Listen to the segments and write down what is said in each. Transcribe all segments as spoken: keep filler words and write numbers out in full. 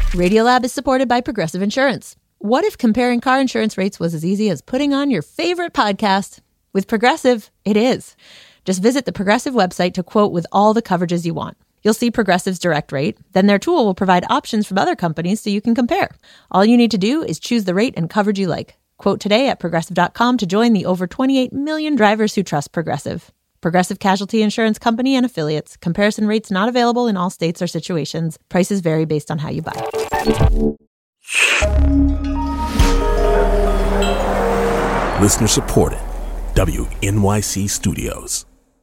Radiolab is supported by Progressive Insurance. What if comparing car insurance rates was as easy as putting on your favorite podcast? With Progressive, it is. Just visit the Progressive website to quote with all the coverages you want. You'll see Progressive's direct rate. Then their tool will provide options from other companies so you can compare. All you need to do is choose the rate and coverage you like. Quote today at progressive dot com to join the over twenty-eight million drivers who trust Progressive. Progressive Casualty Insurance Company and Affiliates. Comparison rates not available in all states or situations. Prices vary based on how you buy. Listener supported. W N Y C Studios.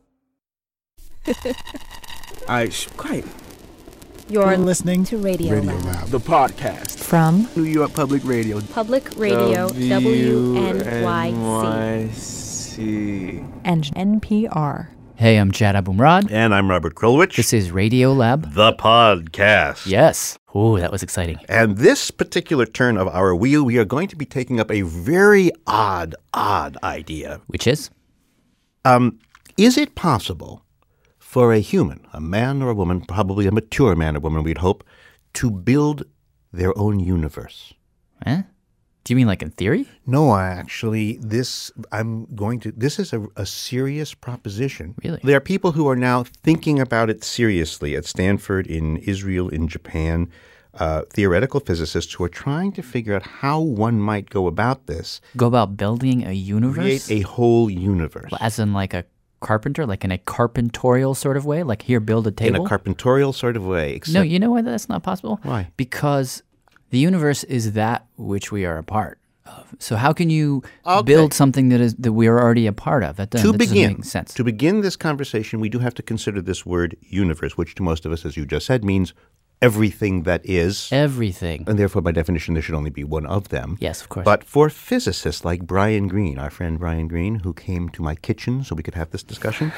I sh- quiet. You're listening to Radio, Radio Lab. Lab. The podcast From New York Public Radio. Public Radio W N Y C. and N P R. Hey, I'm Chad Abumrad. And I'm Robert Krulwich. This is Radio Lab. The podcast. Yes. Ooh, that was exciting. And this particular turn of our wheel, we are going to be taking up a very odd, odd idea. Which is? Um, is it possible for a human, a man or a woman, probably a mature man or woman, we'd hope, to build their own universe? Eh? Do you mean like in theory? No, I actually, this, I'm going to, this is a, a serious proposition. Really? There are people who are now thinking about it seriously at Stanford, in Israel, in Japan, uh, theoretical physicists who are trying to figure out how one might go about this. Go about building a universe? Create a whole universe. As in like a carpenter, like in a carpentorial sort of way? Like here, build a table? In a carpentorial sort of way. Except No, you know why that's not possible? Why? Because the universe is that which we are a part of. So how can you Okay. build something that is that we are already a part of? That doesn't, To that doesn't begin, make sense. to begin this conversation, we do have to consider this word universe, which to most of us, as you just said, means everything that is. Everything. And therefore, by definition, there should only be one of them. Yes, of course. But for physicists like Brian Greene, our friend Brian Greene, who came to my kitchen so we could have this discussion,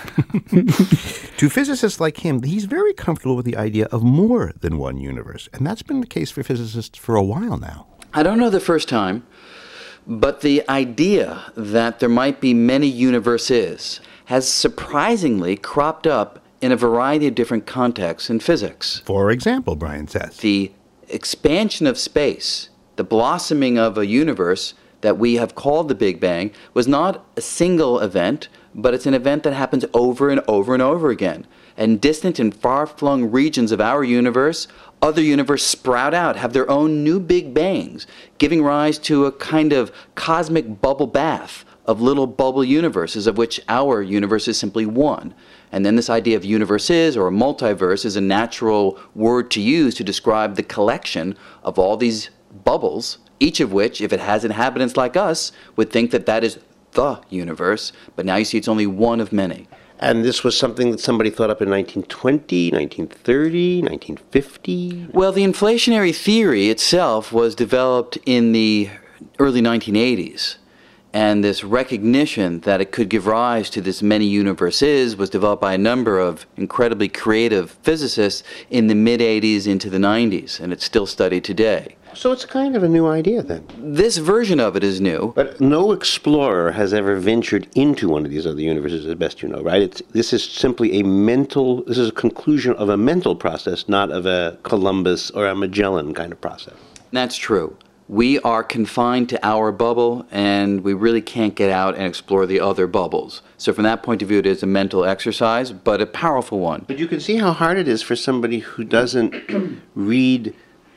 to physicists like him, he's very comfortable with the idea of more than one universe. And that's been the case for physicists for a while now. I don't know the first time, but the idea that there might be many universes has surprisingly cropped up in a variety of different contexts in physics. For example, Brian says, The expansion of space, the blossoming of a universe that we have called the Big Bang, was not a single event, but it's an event that happens over and over and over again. And distant and far-flung regions of our universe, other universes sprout out, have their own new Big Bangs, giving rise to a kind of cosmic bubble bath of little bubble universes, of which our universe is simply one. And then this idea of universes or multiverse is a natural word to use to describe the collection of all these bubbles, each of which, if it has inhabitants like us, would think that that is the universe. But now you see it's only one of many. And this was something that somebody thought up in nineteen twenty, nineteen thirty, nineteen fifty? Well, the inflationary theory itself was developed in the early nineteen eighties. And this recognition that it could give rise to this many universes was developed by a number of incredibly creative physicists in the mid-eighties into the nineties, and it's still studied today. So it's kind of a new idea then. This version of it is new. But no explorer has ever ventured into one of these other universes, as best you know, right? It's, this is simply a mental, this is a conclusion of a mental process, not of a Columbus or a Magellan kind of process. That's true. We are confined to our bubble, and we really can't get out and explore the other bubbles. So from that point of view, it is a mental exercise, but a powerful one. But you can see how hard it is for somebody who doesn't read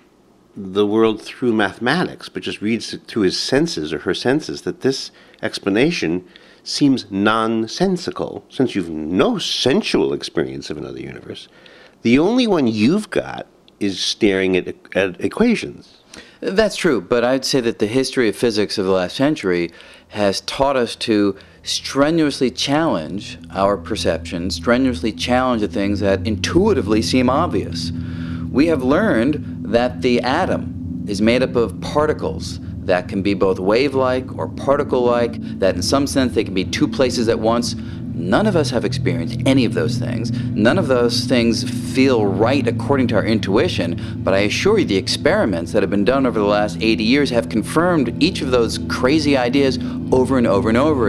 the world through mathematics, but just reads it through his senses or her senses, that this explanation seems nonsensical, since you've no sensual experience of another universe. The only one you've got is staring at, at equations. That's true, but I'd say that the history of physics of the last century has taught us to strenuously challenge our perceptions, strenuously challenge the things that intuitively seem obvious. We have learned that the atom is made up of particles that can be both wave-like or particle-like, that in some sense they can be two places at once. None of us have experienced any of those things. None of those things feel right according to our intuition, but I assure you the experiments that have been done over the last eighty years have confirmed each of those crazy ideas over and over and over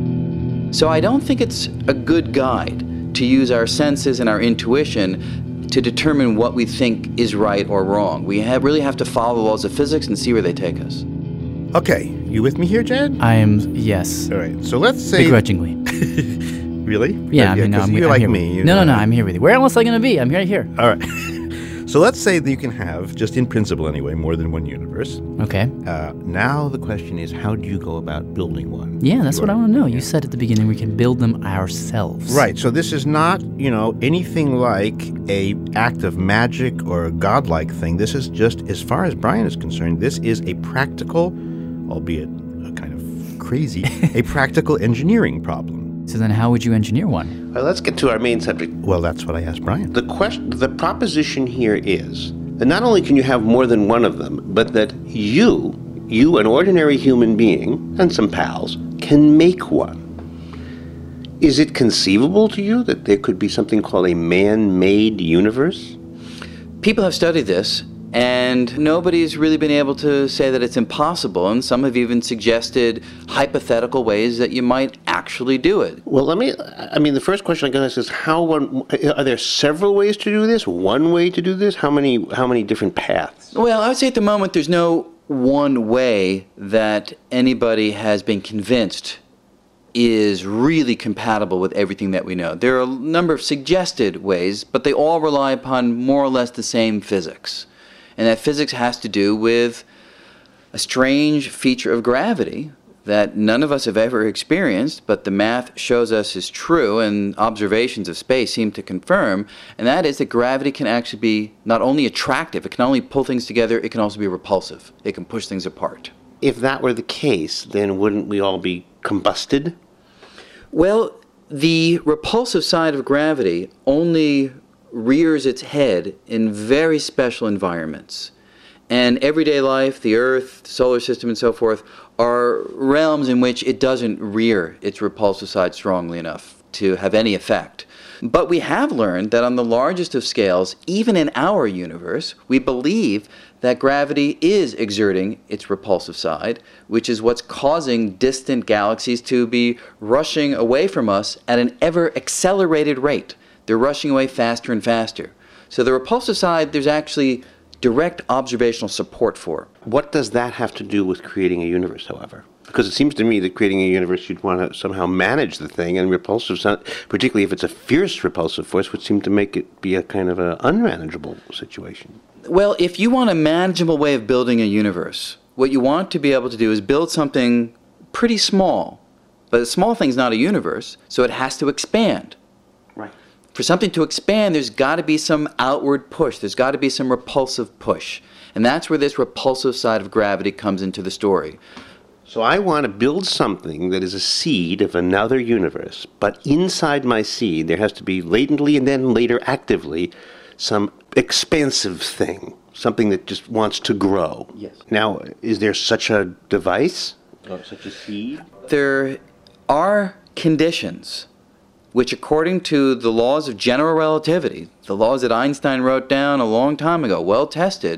again. So I don't think it's a good guide to use our senses and our intuition to determine what we think is right or wrong. We have, really have to follow the laws of physics and see where they take us. Okay, you with me here, Jed? I am, yes. All right, so let's say... Begrudgingly. Really? Yeah, I mean, no, 'cause I'm, you're I'm like here. me. You no, know. no, no, I'm here with you. Where else am I going to be? I'm right here. All right. So let's say that you can have, just in principle anyway, more than one universe. Okay. Uh, now the question is, how do you go about building one? Yeah, that's You what are- I want to know. You said at the beginning we can build them ourselves. Right. So this is not, you know, anything like a act of magic or a godlike thing. This is just, as far as Brian is concerned, this is a practical, albeit a kind of crazy, a practical engineering problem. So then how would you engineer one? Well, let's get to our main subject. Well, that's what I asked Brian. The question, the proposition here is that not only can you have more than one of them, but that you, you, an ordinary human being, and some pals, can make one. Is it conceivable to you that there could be something called a man-made universe? People have studied this, and nobody's really been able to say that it's impossible, and some have even suggested hypothetical ways that you might actually do it. Well, let me, I mean, the first question I guess is how one, are there several ways to do this? One way to do this? How many, how many different paths? Well, I would say at the moment there's no one way that anybody has been convinced is really compatible with everything that we know. There are a number of suggested ways, but they all rely upon more or less the same physics. And that physics has to do with a strange feature of gravity that none of us have ever experienced, but the math shows us is true, and observations of space seem to confirm, and that is that gravity can actually be not only attractive, it can only pull things together, it can also be repulsive. It can push things apart. If that were the case, then wouldn't we all be combusted? Well, the repulsive side of gravity only rears its head in very special environments. And everyday life, the Earth, the solar system, and so forth, are realms in which it doesn't rear its repulsive side strongly enough to have any effect. But we have learned that on the largest of scales, even in our universe, we believe that gravity is exerting its repulsive side, which is what's causing distant galaxies to be rushing away from us at an ever-accelerated rate. They're rushing away faster and faster. So the repulsive side, there's actually direct observational support for. What does that have to do with creating a universe, however? Because it seems to me that creating a universe, you'd want to somehow manage the thing, and repulsive, particularly if it's a fierce repulsive force, would seem to make it be a kind of an unmanageable situation. Well, if you want a manageable way of building a universe, what you want to be able to do is build something pretty small. But a small thing's not a universe, so it has to expand. Right. For something to expand, there's got to be some outward push. There's got to be some repulsive push. And that's where this repulsive side of gravity comes into the story. So I want to build something that is a seed of another universe, but inside my seed there has to be latently and then later actively some expansive thing, something that just wants to grow. Yes. Now, is there such a device, or such a seed? There are conditions which, according to the laws of general relativity, the laws that Einstein wrote down a long time ago, well tested,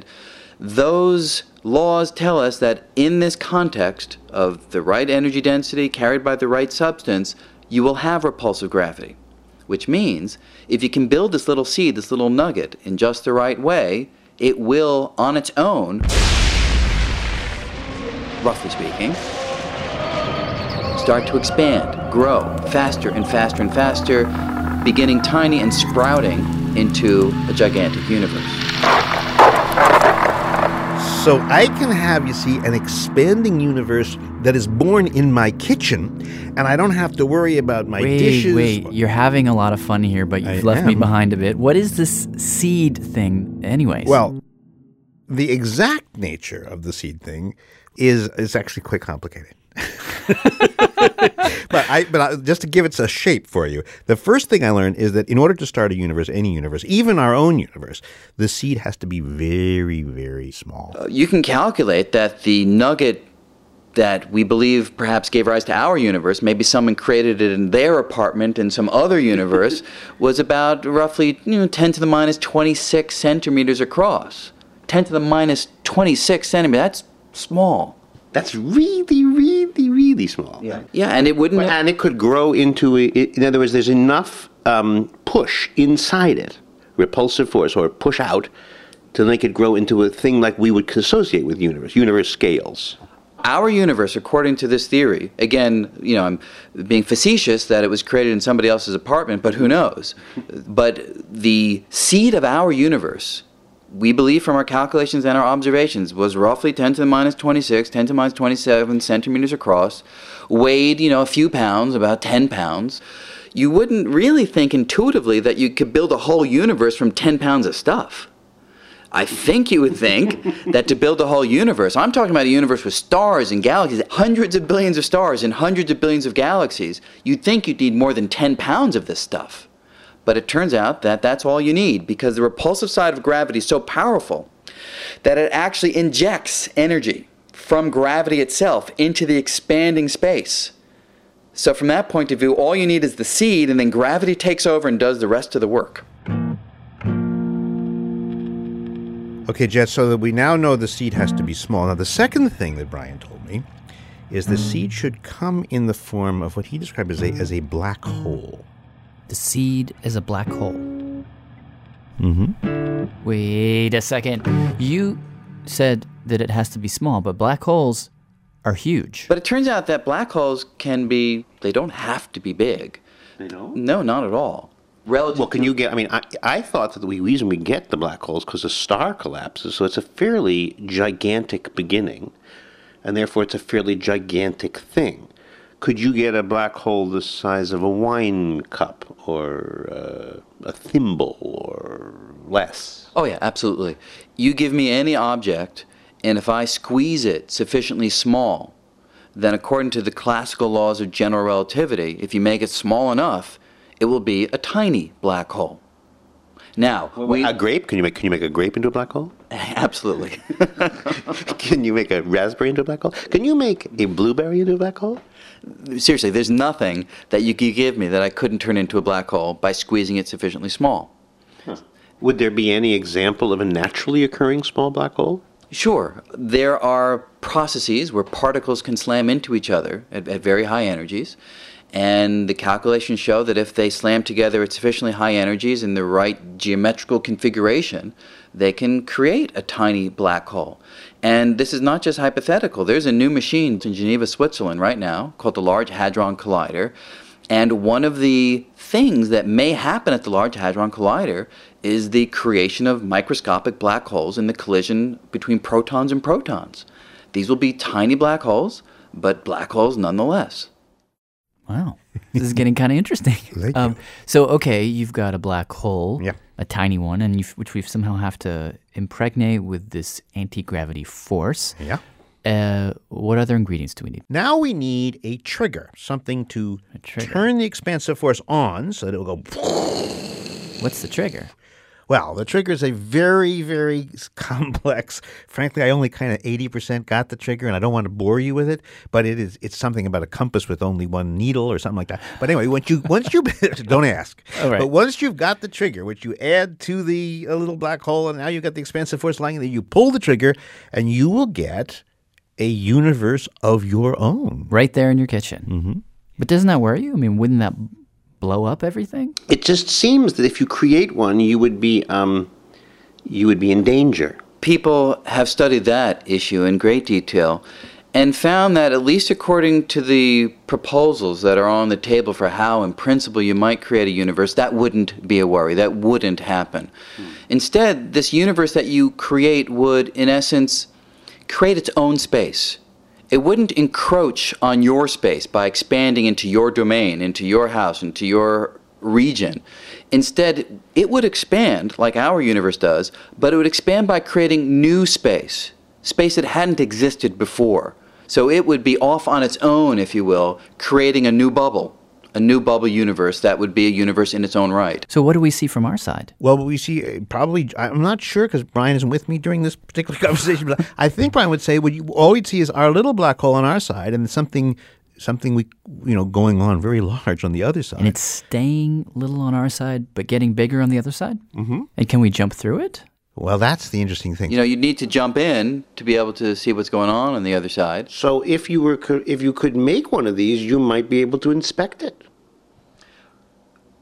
those laws tell us that in this context of the right energy density carried by the right substance, you will have repulsive gravity. Which means if you can build this little seed, this little nugget, in just the right way, it will, on its own, roughly speaking, start to expand, grow faster and faster and faster, beginning tiny and sprouting into a gigantic universe. So I can have, you see, an expanding universe that is born in my kitchen, and I don't have to worry about my wait, dishes. Wait, you're having a lot of fun here, but you've I left me am. behind a bit. What is this seed thing anyways? Well, the exact nature of the seed thing is is actually quite complicated. but I, but I, just to give it a shape for you, the first thing I learned is that in order to start a universe, any universe, even our own universe, the seed has to be very, very small. Uh, you can calculate that the nugget that we believe perhaps gave rise to our universe, maybe someone created it in their apartment in some other universe, was about roughly you know, ten to the minus twenty-six centimeters across. ten to the minus twenty-six centimeters, that's small. That's really, really, really small. Yeah, yeah, and it wouldn't... And it could grow into, a, it, in other words, there's enough um, push inside it, repulsive force or push out to make it grow into a thing like we would associate with universe, universe scales. Our universe, according to this theory, again, you know, I'm being facetious that it was created in somebody else's apartment, but who knows? But the seed of our universe, we believe from our calculations and our observations, was roughly ten to the minus twenty-six, ten to the minus twenty-seven centimeters across, weighed, you know, a few pounds, about ten pounds. You wouldn't really think intuitively that you could build a whole universe from ten pounds of stuff. I think you would think that to build a whole universe, I'm talking about a universe with stars and galaxies, hundreds of billions of stars and hundreds of billions of galaxies, you'd think you'd need more than ten pounds of this stuff. But it turns out that that's all you need, because the repulsive side of gravity is so powerful that it actually injects energy from gravity itself into the expanding space. So from that point of view, all you need is the seed, and then gravity takes over and does the rest of the work. Okay, Jet, so that we now know the seed has to be small. Now, the second thing that Brian told me is the seed should come in the form of what he described as a, as a black hole. The seed is a black hole. Mm-hmm. Wait a second. You said that it has to be small, but black holes are huge. But it turns out that black holes can be, they don't have to be big. They don't? No, not at all. Relative Well, can you get, I mean, I, I thought that the reason we get the black holes because a star collapses, so it's a fairly gigantic beginning, and therefore it's a fairly gigantic thing. Could you get a black hole the size of a wine cup or uh, a thimble or less? Oh, yeah, absolutely. You give me any object, and if I squeeze it sufficiently small, then according to the classical laws of general relativity, if you make it small enough, it will be a tiny black hole. Now, Well, we, a grape? Can you make can you make a grape into a black hole? absolutely. Can you make a raspberry into a black hole? Can you make a blueberry into a black hole? Seriously, there's nothing that you could give me that I couldn't turn into a black hole by squeezing it sufficiently small. Huh. Would there be any example of a naturally occurring small black hole? Sure. There are processes where particles can slam into each other at, at very high energies. And the calculations show that if they slam together at sufficiently high energies in the right geometrical configuration, they can create a tiny black hole. And this is not just hypothetical. There's a new machine in Geneva, Switzerland right now called the Large Hadron Collider. And one of the things that may happen at the Large Hadron Collider is the creation of microscopic black holes in the collision between protons and protons. These will be tiny black holes, but black holes nonetheless. Wow. This is getting kind of interesting. Thank um, you. So, okay, you've got a black hole, Yeah. a tiny one, and you've, which we somehow have to impregnate with this anti-gravity force. Yeah. Uh, what other ingredients do we need? Now we need a trigger, something to A trigger. turn the expansive force on so that it will go. What's the trigger? Well, the trigger is a very, very complex. Frankly, I only kind of eighty percent got the trigger, and I don't want to bore you with it. But it is it's something about a compass with only one needle or something like that. But anyway, once you once you don't ask. All right. But once you've got the trigger, which you add to the a little black hole, and now you've got the expansive force lying there, you pull the trigger, and you will get a universe of your own. Right there in your kitchen. Mm-hmm. But doesn't that worry you? I mean, wouldn't that blow up everything? It just seems that if you create one, you would be um, you would be in danger. People have studied that issue in great detail and found that, at least according to the proposals that are on the table for how, in principle, you might create a universe, that wouldn't be a worry. That wouldn't happen. Hmm. Instead, this universe that you create would, in essence, create its own space. It wouldn't encroach on your space by expanding into your domain, into your house, into your region. Instead, it would expand like our universe does, but it would expand by creating new space, space that hadn't existed before. So it would be off on its own, if you will, creating a new bubble, a new bubble universe that would be a universe in its own right. So what do we see from our side? Well, we see uh, probably, I'm not sure because Brian isn't with me during this particular conversation, but I think Brian would say what you, all we'd see is our little black hole on our side and something something we you know going on very large on the other side. And it's staying little on our side, but getting bigger on the other side? Mm-hmm. And can we jump through it? Well, that's the interesting thing. You know, you'd need to jump in to be able to see what's going on on the other side. So if you were co- if you could make one of these, you might be able to inspect it.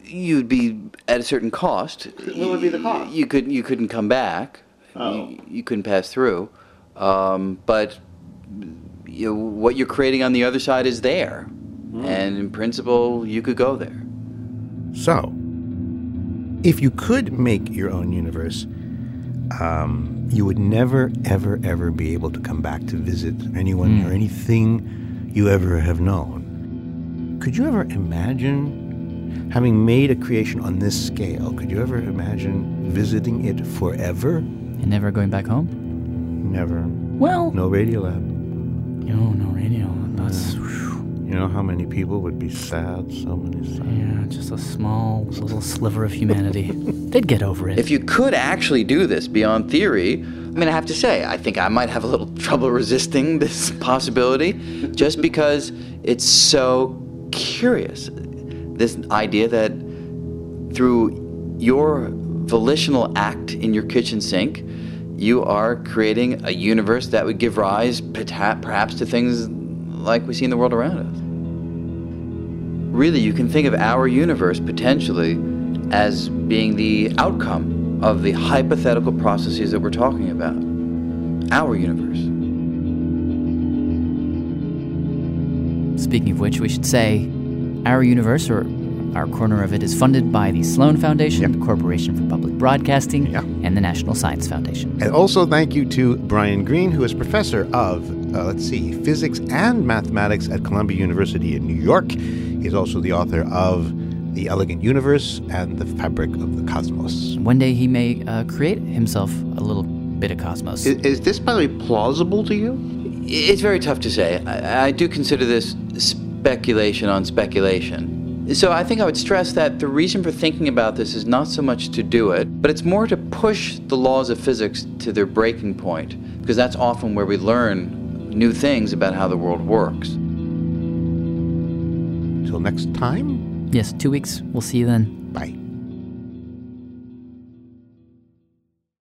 you'd be at a certain cost. What would be the cost? You could you couldn't come back. Oh. You, you couldn't pass through. Um, but you know, what you're creating on the other side is there, mm. and in principle, you could go there. So, if you could make your own universe, um, you would never, ever, ever be able to come back to visit anyone Mm. or anything you ever have known. Could you ever imagine having made a creation on this scale? Could you ever imagine visiting it forever? And never going back home? Never. Well, No Radiolab. no, no radio. That's You know how many people would be sad? So many sad. yeah, just a small little sliver of humanity. They'd get over it. If you could actually do this beyond theory, I mean, I have to say, I think I might have a little trouble resisting this possibility, just because it's so curious. This idea that through your volitional act in your kitchen sink, you are creating a universe that would give rise perhaps to things like we see in the world around us. Really, you can think of our universe potentially as being the outcome of the hypothetical processes that we're talking about. Our universe. Speaking of which, we should say our universe, or our corner of it, is funded by the Sloan Foundation, Yep. the Corporation for Public Broadcasting, Yeah. and the National Science Foundation. And also thank you to Brian Greene, who is professor of, uh, let's see, physics and mathematics at Columbia University in New York. He's also the author of The Elegant Universe and The Fabric of the Cosmos. One day he may uh, create himself a little bit of cosmos. Is, is this, by the way, plausible to you? It's very tough to say. I, I do consider this speculation on speculation. So I think I would stress that the reason for thinking about this is not so much to do it, but it's more to push the laws of physics to their breaking point, because that's often where we learn new things about how the world works. Till next time, Yes, two weeks. We'll see you then. bye.